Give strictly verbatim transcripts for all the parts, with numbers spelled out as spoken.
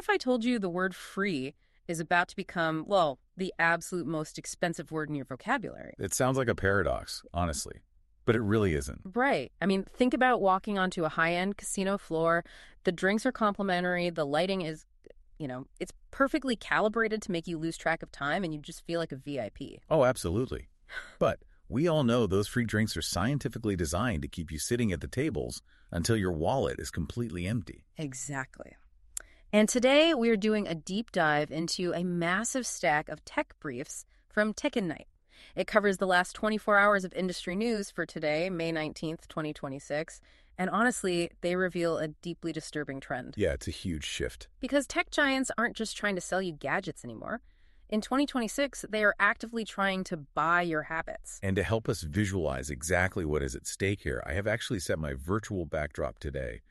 if I told you the word free is about to become, well, the absolute most expensive word in your vocabulary? It sounds like a paradox, honestly, but it really isn't. Right. I mean, think about walking onto a high-end casino floor. The drinks are complimentary. The lighting is, you know, it's perfectly calibrated to make you lose track of time, and you just feel like a V I P. Oh, absolutely. But we all know those free drinks are scientifically designed to keep you sitting at the tables until your wallet is completely empty. Exactly. And today we are doing a deep dive into a massive stack of tech briefs from Tech and Night. It covers the last twenty-four hours of industry news for today, May nineteenth, twenty twenty-six. And honestly, they reveal a deeply disturbing trend. Yeah, it's a huge shift. Because tech giants aren't just trying to sell you gadgets anymore. In twenty twenty-six, they are actively trying to buy your habits. And to help us visualize exactly what is at stake here, I have actually set my virtual backdrop today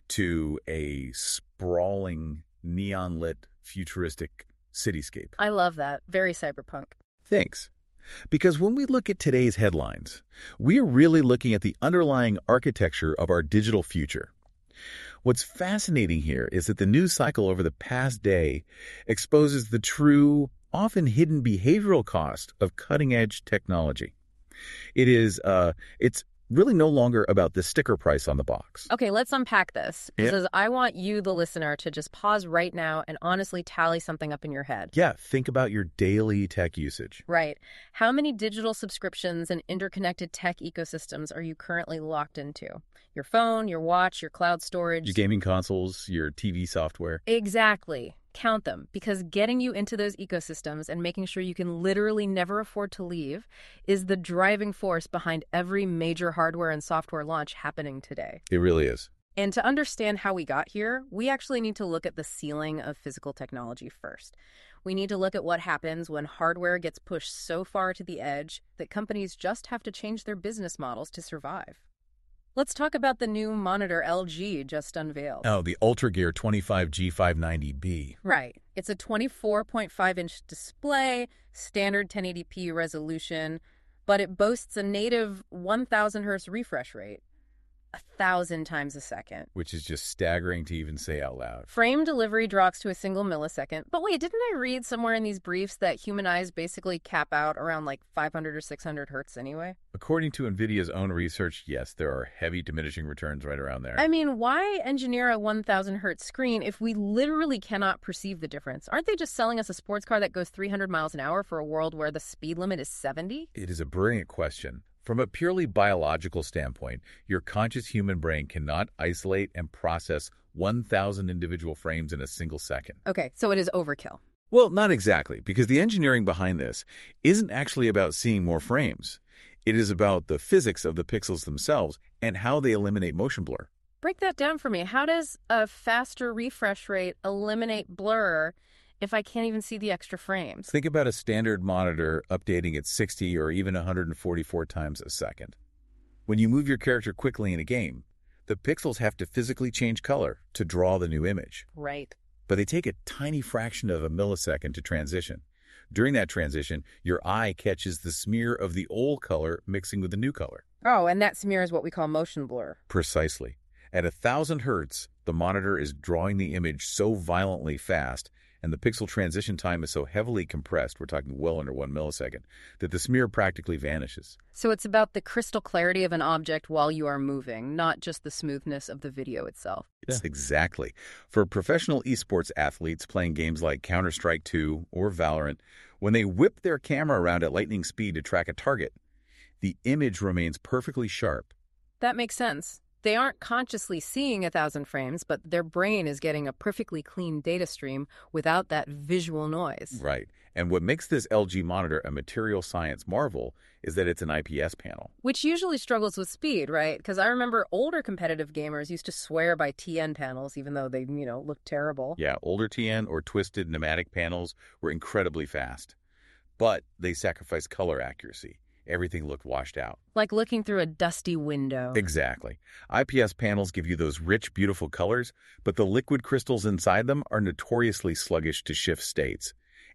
to a sprawling, neon-lit, futuristic cityscape. I love that. Very cyberpunk. Thanks. Because when we look at today's headlines, we are really looking at the underlying architecture of our digital future. What's fascinating here is that the news cycle over the past day exposes the true, often hidden behavioral cost of cutting-edge technology. It is, uh, it's really no longer about the sticker price on the box. Okay, let's unpack this. Yeah. Because I want you, the listener, to just pause right now and honestly tally something up in your head. Yeah, think about your daily tech usage. Right. How many digital subscriptions and interconnected tech ecosystems are you currently locked into? Your phone, your watch, your cloud storage. Your gaming consoles, your T V software. Exactly. Count them, because getting you into those ecosystems and making sure you can literally never afford to leave is the driving force behind every major hardware and software launch happening today. It really is. And to understand how we got here, we actually need to look at the ceiling of physical technology first. We need to look at what happens when hardware gets pushed so far to the edge that companies just have to change their business models to survive. Let's talk about the new monitor L G just unveiled. Oh, the UltraGear twenty-five G five ninety B. Right. It's a twenty-four point five inch display, standard ten eighty p resolution, but it boasts a native one thousand hertz refresh rate, a thousand times a second. Which is just staggering to even say out loud. Frame delivery drops to a single millisecond. But wait, didn't I read somewhere in these briefs that human eyes basically cap out around like five hundred or six hundred hertz anyway? According to NVIDIA's own research, yes, there are heavy diminishing returns right around there. I mean, why engineer a one thousand hertz screen if we literally cannot perceive the difference? Aren't they just selling us a sports car that goes three hundred miles an hour for a world where the speed limit is seventy? It is a brilliant question. From a purely biological standpoint, your conscious human brain cannot isolate and process one thousand individual frames in a single second. Okay, so it is overkill. Well, not exactly, because the engineering behind this isn't actually about seeing more frames. It is about the physics of the pixels themselves and how they eliminate motion blur. Break that down for me. How does a faster refresh rate eliminate blur if I can't even see the extra frames? Think about a standard monitor updating at sixty or even one hundred forty-four times a second. When you move your character quickly in a game, the pixels have to physically change color to draw the new image. Right. But they take a tiny fraction of a millisecond to transition. During that transition, your eye catches the smear of the old color mixing with the new color. Oh, and that smear is what we call motion blur. Precisely. At a thousand hertz, the monitor is drawing the image so violently fast, and the pixel transition time is so heavily compressed, we're talking well under one millisecond, that the smear practically vanishes. So it's about the crystal clarity of an object while you are moving, not just the smoothness of the video itself. Yes, exactly. For professional esports athletes playing games like Counter-Strike two or Valorant, when they whip their camera around at lightning speed to track a target, the image remains perfectly sharp. That makes sense. They aren't consciously seeing a thousand frames, but their brain is getting a perfectly clean data stream without that visual noise. Right. And what makes this L G monitor a material science marvel is that it's an I P S panel. Which usually struggles with speed, right? Because I remember older competitive gamers used to swear by T N panels, even though they, you know, looked terrible. Yeah, older T N or twisted pneumatic panels were incredibly fast, but they sacrificed color accuracy. Everything looked washed out. Like looking through a dusty window. Exactly. I P S panels give you those rich, beautiful colors, but the liquid crystals inside them are notoriously sluggish to shift states.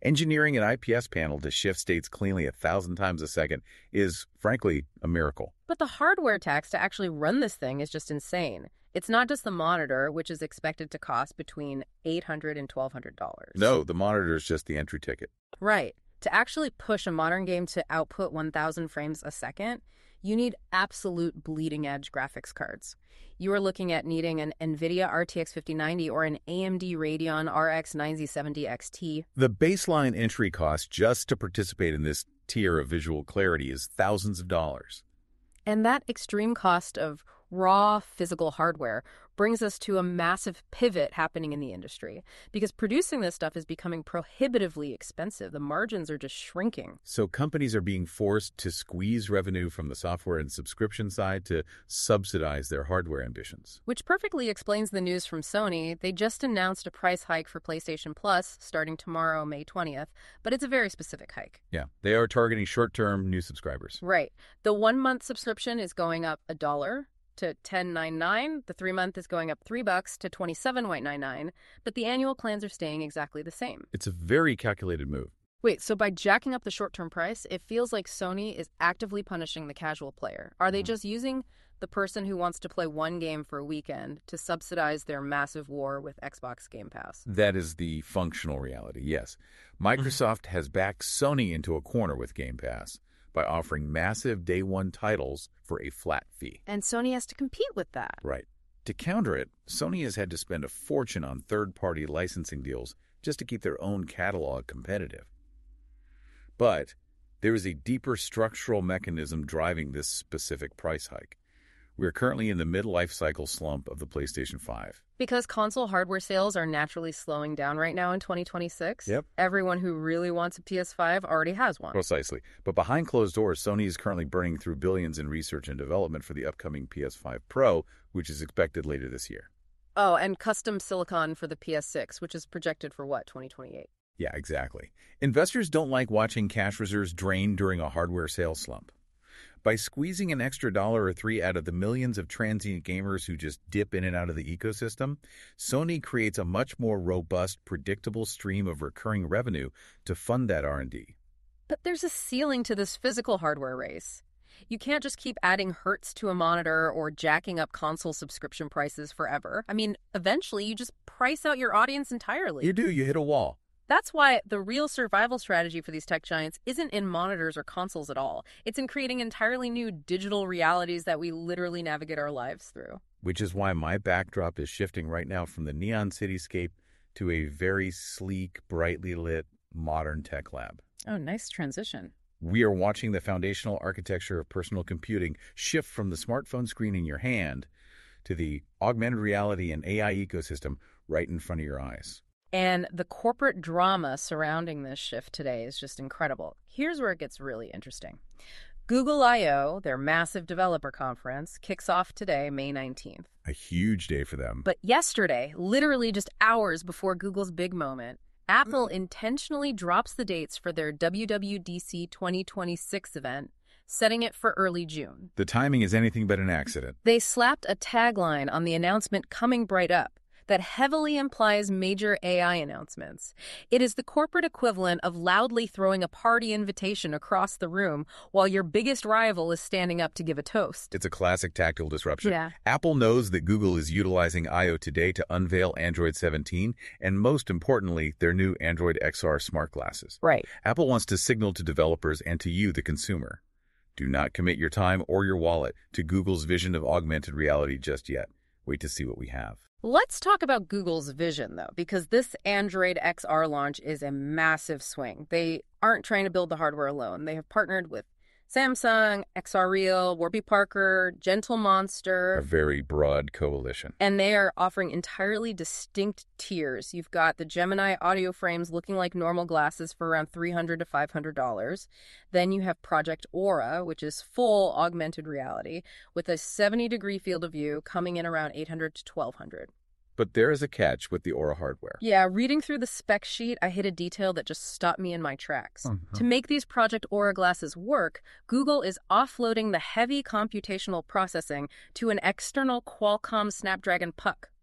Engineering an I P S panel to shift states cleanly a thousand times a second is, frankly, a miracle. But the hardware tax to actually run this thing is just insane. It's not just the monitor, which is expected to cost between eight hundred dollars and twelve hundred dollars. No, the monitor is just the entry ticket. Right. To actually push a modern game to output one thousand frames a second, you need absolute bleeding-edge graphics cards. You are looking at needing an NVIDIA R T X fifty ninety or an A M D Radeon R X ninety seventy X T. The baseline entry cost just to participate in this tier of visual clarity is thousands of dollars. And that extreme cost of raw physical hardware brings us to a massive pivot happening in the industry because producing this stuff is becoming prohibitively expensive. The margins are just shrinking. So companies are being forced to squeeze revenue from the software and subscription side to subsidize their hardware ambitions. Which perfectly explains the news from Sony. They just announced a price hike for PlayStation Plus starting tomorrow, May twentieth, but it's a very specific hike. Yeah, they are targeting short-term new subscribers. Right. The one-month subscription is going up a dollar to ten ninety-nine. The three-month is going up three bucks to twenty-seven ninety-nine, but the annual plans are staying exactly the same. It's a very calculated move. Wait, so by jacking up the short-term price, it feels like Sony is actively punishing the casual player. Are they just using the person who wants to play one game for a weekend to subsidize their massive war with Xbox Game Pass? That is the functional reality, yes. Microsoft has backed Sony into a corner with Game Pass by offering massive day one titles for a flat fee. And Sony has to compete with that. Right. To counter it, Sony has had to spend a fortune on third-party licensing deals just to keep their own catalog competitive. But there is a deeper structural mechanism driving this specific price hike. We are currently in the mid-life cycle slump of the PlayStation five. Because console hardware sales are naturally slowing down right now in twenty twenty-six, Yep. Everyone who really wants a P S five already has one. Precisely. But behind closed doors, Sony is currently burning through billions in research and development for the upcoming P S five Pro, which is expected later this year. Oh, and custom silicon for the P S six, which is projected for what, twenty twenty-eight? Yeah, exactly. Investors don't like watching cash reserves drain during a hardware sales slump. By squeezing an extra dollar or three out of the millions of transient gamers who just dip in and out of the ecosystem, Sony creates a much more robust, predictable stream of recurring revenue to fund that R and D. But there's a ceiling to this physical hardware race. You can't just keep adding hertz to a monitor or jacking up console subscription prices forever. I mean, eventually you just price out your audience entirely. You do, you hit a wall. That's why the real survival strategy for these tech giants isn't in monitors or consoles at all. It's in creating entirely new digital realities that we literally navigate our lives through. Which is why my backdrop is shifting right now from the neon cityscape to a very sleek, brightly lit, modern tech lab. Oh, nice transition. We are watching the foundational architecture of personal computing shift from the smartphone screen in your hand to the augmented reality and A I ecosystem right in front of your eyes. And the corporate drama surrounding this shift today is just incredible. Here's where it gets really interesting. Google I O, their massive developer conference, kicks off today, May nineteenth. A huge day for them. But yesterday, literally just hours before Google's big moment, Apple intentionally drops the dates for their W W D C twenty twenty-six event, setting it for early June. The timing is anything but an accident. They slapped a tagline on the announcement coming bright up that heavily implies major A I announcements. It is the corporate equivalent of loudly throwing a party invitation across the room while your biggest rival is standing up to give a toast. It's a classic tactical disruption. Yeah. Apple knows that Google is utilizing I O today to unveil Android seventeen and, most importantly, their new Android X R smart glasses. Right. Apple wants to signal to developers and to you, the consumer, do not commit your time or your wallet to Google's vision of augmented reality just yet. Wait to see what we have. Let's talk about Google's vision, though, because this Android X R launch is a massive swing. They aren't trying to build the hardware alone. They have partnered with Samsung, X R Real, Warby Parker, Gentle Monster. A very broad coalition. And they are offering entirely distinct tiers. You've got the Gemini audio frames looking like normal glasses for around three hundred to five hundred dollars. Then you have Project Aura, which is full augmented reality, with a seventy degree field of view coming in around eight hundred to twelve hundred. But there is a catch with the Aura hardware. Yeah, reading through the spec sheet, I hit a detail that just stopped me in my tracks. Uh-huh. To make these Project Aura glasses work, Google is offloading the heavy computational processing to an external Qualcomm Snapdragon Puck,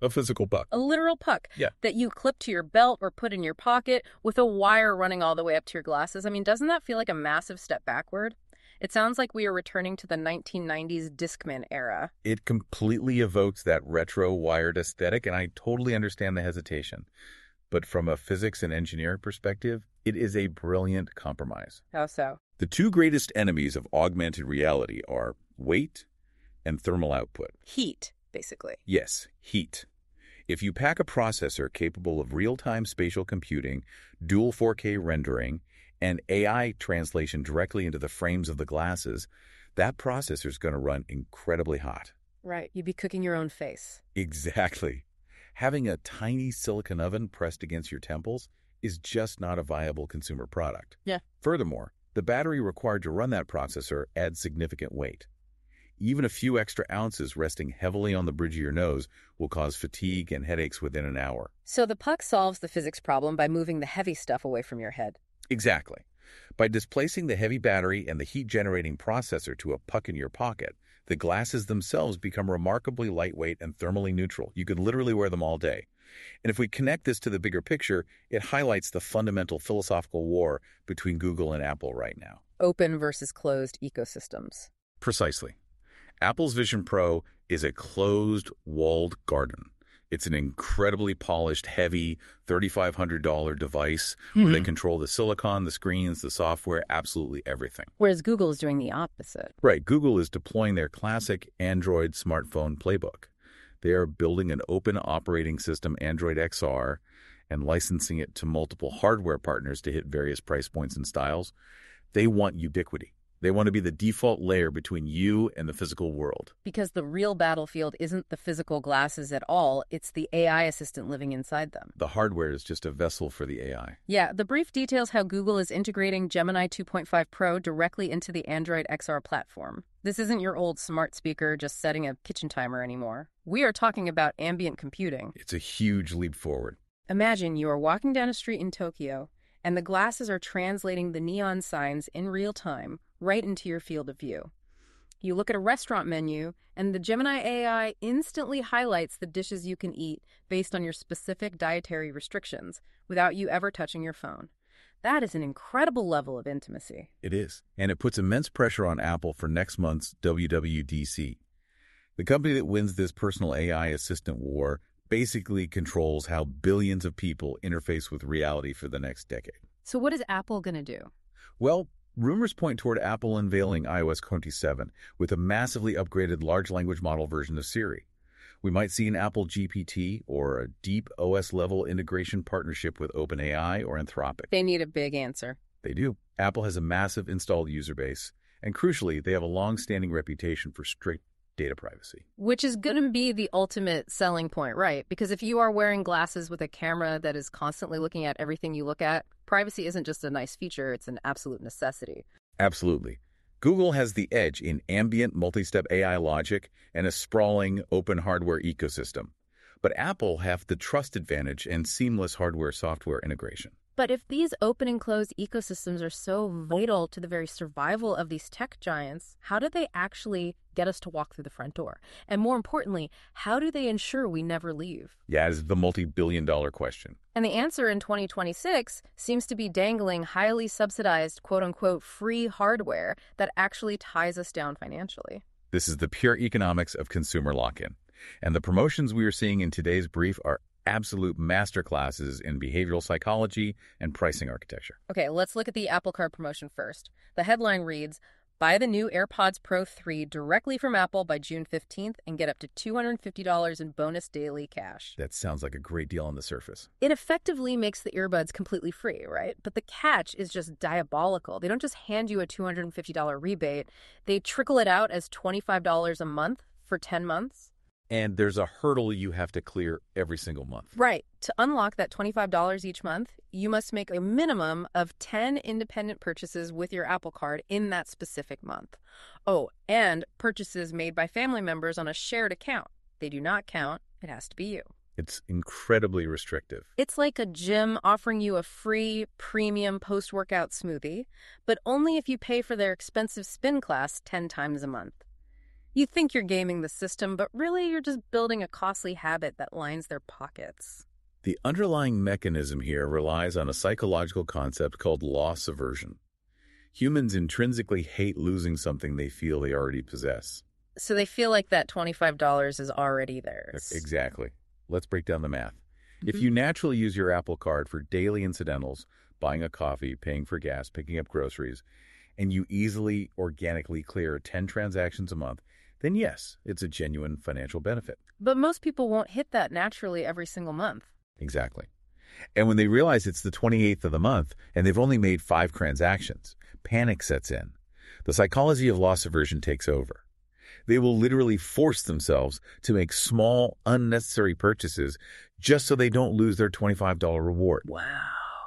A physical puck. A literal puck Yeah. that you clip to your belt or put in your pocket with a wire running all the way up to your glasses. I mean, doesn't that feel like a massive step backward? It sounds like we are returning to the nineteen nineties Discman era. It completely evokes that retro wired aesthetic, and I totally understand the hesitation. But from a physics and engineering perspective, it is a brilliant compromise. How so? The two greatest enemies of augmented reality are weight and thermal output. Heat, basically. Yes, heat. If you pack a processor capable of real-time spatial computing, dual four K rendering, and A I translation directly into the frames of the glasses, that processor is going to run incredibly hot. Right. You'd be cooking your own face. Exactly. Having a tiny silicon oven pressed against your temples is just not a viable consumer product. Yeah. Furthermore, the battery required to run that processor adds significant weight. Even a few extra ounces resting heavily on the bridge of your nose will cause fatigue and headaches within an hour. So the puck solves the physics problem by moving the heavy stuff away from your head. Exactly. By displacing the heavy battery and the heat-generating processor to a puck in your pocket, the glasses themselves become remarkably lightweight and thermally neutral. You could literally wear them all day. And if we connect this to the bigger picture, it highlights the fundamental philosophical war between Google and Apple right now. Open versus closed ecosystems. Precisely. Apple's Vision Pro is a closed, walled garden. It's an incredibly polished, heavy, thirty-five hundred dollars device Mm-hmm. where they control the silicon, the screens, the software, absolutely everything. Whereas Google is doing the opposite. Right, Google is deploying their classic Android smartphone playbook. They are building an open operating system, Android X R, and licensing it to multiple hardware partners to hit various price points and styles. They want ubiquity. They want to be the default layer between you and the physical world. Because the real battlefield isn't the physical glasses at all, it's the A I assistant living inside them. The hardware is just a vessel for the A I. Yeah, the brief details how Google is integrating Gemini two point five Pro directly into the Android X R platform. This isn't your old smart speaker just setting a kitchen timer anymore. We are talking about ambient computing. It's a huge leap forward. Imagine you are walking down a street in Tokyo, and the glasses are translating the neon signs in real time right into your field of view. You look at a restaurant menu, and the Gemini A I instantly highlights the dishes you can eat based on your specific dietary restrictions without you ever touching your phone. That is an incredible level of intimacy. It is. And it puts immense pressure on Apple for next month's W W D C. The company that wins this personal A I assistant war basically controls how billions of people interface with reality for the next decade. So what is Apple going to do? Well, rumors point toward Apple unveiling i O S twenty-seven with a massively upgraded large language model version of Siri. We might see an Apple G P T or a deep O S-level integration partnership with OpenAI or Anthropic. They need a big answer. They do. Apple has a massive installed user base, and crucially, they have a long-standing reputation for strict data privacy. Which is going to be the ultimate selling point, right? Because if you are wearing glasses with a camera that is constantly looking at everything you look at, privacy isn't just a nice feature, it's an absolute necessity. Absolutely. Google has the edge in ambient multi-step A I logic and a sprawling open hardware ecosystem. But Apple have the trust advantage and seamless hardware-software integration. But if these open and closed ecosystems are so vital to the very survival of these tech giants, how do they actually get us to walk through the front door? And more importantly, how do they ensure we never leave? Yeah, it's the multi-billion dollar question. And the answer in twenty twenty-six seems to be dangling highly subsidized, quote-unquote, free hardware that actually ties us down financially. This is the pure economics of consumer lock-in. And the promotions we are seeing in today's brief are absolute masterclasses in behavioral psychology and pricing architecture. Okay, let's look at the Apple Card promotion first. The headline reads, buy the new AirPods Pro three directly from Apple by June fifteenth and get up to two hundred fifty dollars in bonus daily cash. That sounds like a great deal on the surface. It effectively makes the earbuds completely free, right? But the catch is just diabolical. They don't just hand you a two hundred fifty dollars rebate. They trickle it out as twenty-five dollars a month for ten months. And there's a hurdle you have to clear every single month. Right. To unlock that twenty-five dollars each month, you must make a minimum of ten independent purchases with your Apple Card in that specific month. Oh, and purchases made by family members on a shared account. They do not count. It has to be you. It's incredibly restrictive. It's like a gym offering you a free premium post-workout smoothie, but only if you pay for their expensive spin class ten times a month. You think you're gaming the system, but really you're just building a costly habit that lines their pockets. The underlying mechanism here relies on a psychological concept called loss aversion. Humans intrinsically hate losing something they feel they already possess. So they feel like that twenty-five dollars is already theirs. Exactly. Let's break down the math. Mm-hmm. If you naturally use your Apple Card for daily incidentals, buying a coffee, paying for gas, picking up groceries, and you easily, organically clear ten transactions a month, then yes, it's a genuine financial benefit. But most people won't hit that naturally every single month. Exactly. And when they realize it's the twenty-eighth of the month and they've only made five transactions, panic sets in. The psychology of loss aversion takes over. They will literally force themselves to make small, unnecessary purchases just so they don't lose their twenty-five dollars reward. Wow.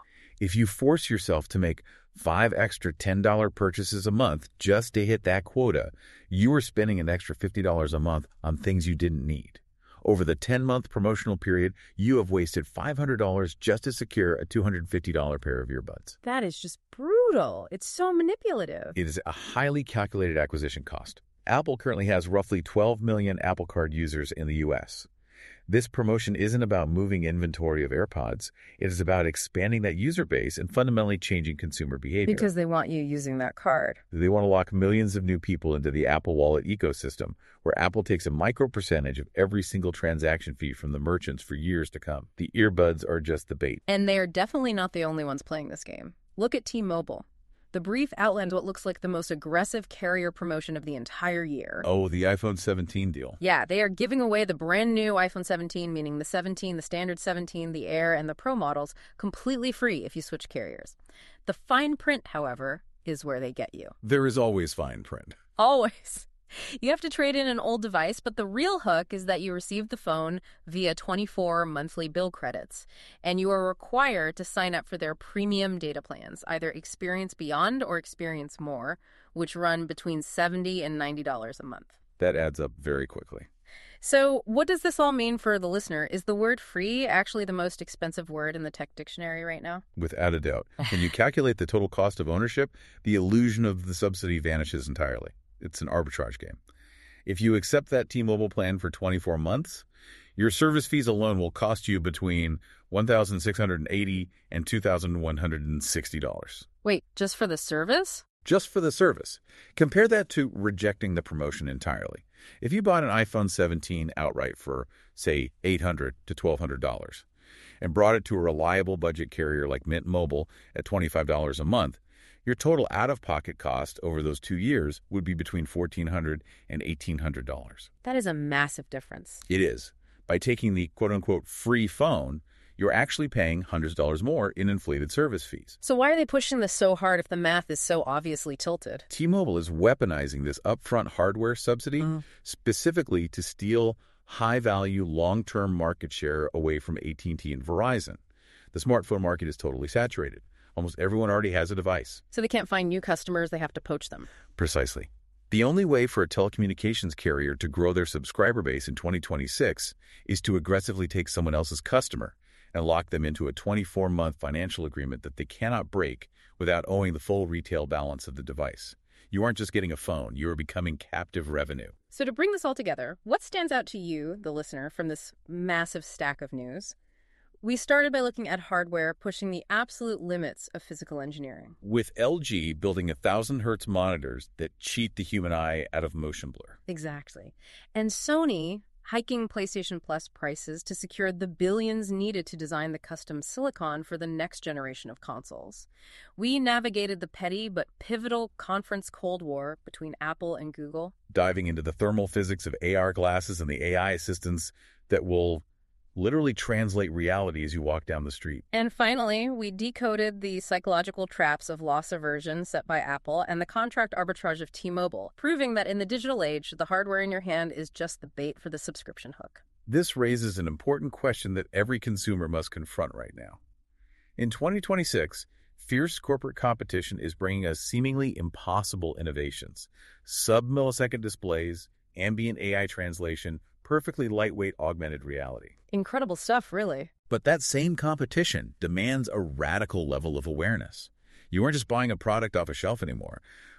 If you force yourself to make five extra ten dollars purchases a month just to hit that quota, you are spending an extra fifty dollars a month on things you didn't need. Over the ten-month promotional period, you have wasted five hundred dollars just to secure a two hundred fifty dollars pair of earbuds. That is just brutal. It's so manipulative. It is a highly calculated acquisition cost. Apple currently has roughly twelve million Apple Card users in the U S. This promotion isn't about moving inventory of AirPods. It is about expanding that user base and fundamentally changing consumer behavior. Because they want you using that card. They want to lock millions of new people into the Apple Wallet ecosystem, where Apple takes a micro percentage of every single transaction fee from the merchants for years to come. The earbuds are just the bait. And they are definitely not the only ones playing this game. Look at T-Mobile. The brief outlines what looks like the most aggressive carrier promotion of the entire year. Oh, the iPhone seventeen deal. Yeah, they are giving away the brand new iPhone seventeen, meaning the seventeen, the standard seventeen, the Air, and the Pro models, completely free if you switch carriers. The fine print, however, is where they get you. There is always fine print. Always. You have to trade in an old device, but the real hook is that you receive the phone via twenty-four monthly bill credits, and you are required to sign up for their premium data plans, either Experience Beyond or Experience More, which run between seventy dollars and ninety dollars a month. That adds up very quickly. So what does this all mean for the listener? Is the word free actually the most expensive word in the tech dictionary right now? Without a doubt. When you calculate the total cost of ownership, the illusion of the subsidy vanishes entirely. It's an arbitrage game. If you accept that T-Mobile plan for twenty-four months, your service fees alone will cost you between one thousand six hundred eighty dollars and two thousand one hundred sixty dollars. Wait, just for the service? Just for the service. Compare that to rejecting the promotion entirely. If you bought an iPhone seventeen outright for, say, eight hundred dollars to twelve hundred dollars and brought it to a reliable budget carrier like Mint Mobile at twenty-five dollars a month, your total out-of-pocket cost over those two years would be between fourteen hundred dollars and eighteen hundred dollars. That is a massive difference. It is. By taking the quote-unquote free phone, you're actually paying hundreds of dollars more in inflated service fees. So why are they pushing this so hard if the math is so obviously tilted? T-Mobile is weaponizing this upfront hardware subsidy mm. specifically to steal high-value, long-term market share away from A T and T and Verizon. The smartphone market is totally saturated. Almost everyone already has a device. So they can't find new customers, they have to poach them. Precisely. The only way for a telecommunications carrier to grow their subscriber base in twenty twenty-six is to aggressively take someone else's customer and lock them into a twenty-four month financial agreement that they cannot break without owing the full retail balance of the device. You aren't just getting a phone, you are becoming captive revenue. So to bring this all together, what stands out to you, the listener, from this massive stack of news? We started by looking at hardware pushing the absolute limits of physical engineering. With L G building one thousand hertz monitors that cheat the human eye out of motion blur. Exactly. And Sony hiking PlayStation Plus prices to secure the billions needed to design the custom silicon for the next generation of consoles. We navigated the petty but pivotal conference Cold War between Apple and Google. Diving into the thermal physics of A R glasses and the A I assistants that will literally translate reality as you walk down the street. And finally, we decoded the psychological traps of loss aversion set by Apple and the contract arbitrage of T-Mobile, proving that in the digital age, the hardware in your hand is just the bait for the subscription hook. This raises an important question that every consumer must confront right now. In twenty twenty-six, fierce corporate competition is bringing us seemingly impossible innovations. Sub-millisecond displays, ambient A I translation, perfectly lightweight augmented reality. Incredible stuff, really. But that same competition demands a radical level of awareness. You aren't just buying a product off a shelf anymore.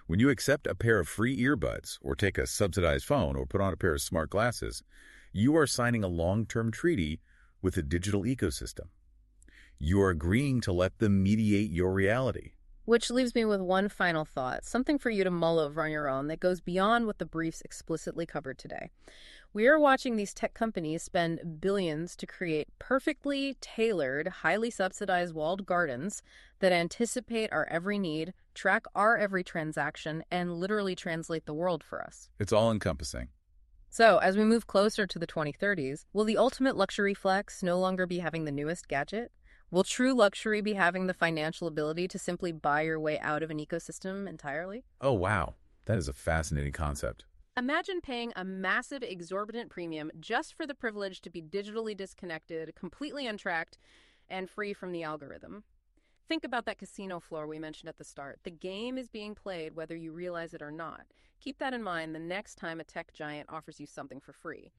When you accept a pair of free earbuds, or take a subsidized phone, or put on a pair of smart glasses, you are signing a long-term treaty with the digital ecosystem. You are agreeing to let them mediate your reality. Which leaves me with one final thought, something for you to mull over on your own that goes beyond what the briefs explicitly covered today. We are watching these tech companies spend billions to create perfectly tailored, highly subsidized walled gardens that anticipate our every need, track our every transaction, and literally translate the world for us. It's all-encompassing. So, as we move closer to the twenty thirties, will the ultimate luxury flex no longer be having the newest gadget? Will true luxury be having the financial ability to simply buy your way out of an ecosystem entirely? Oh, wow. That is a fascinating concept. Imagine paying a massive, exorbitant premium just for the privilege to be digitally disconnected, completely untracked, and free from the algorithm. Think about that casino floor we mentioned at the start. The game is being played whether you realize it or not. Keep that in mind the next time a tech giant offers you something for free.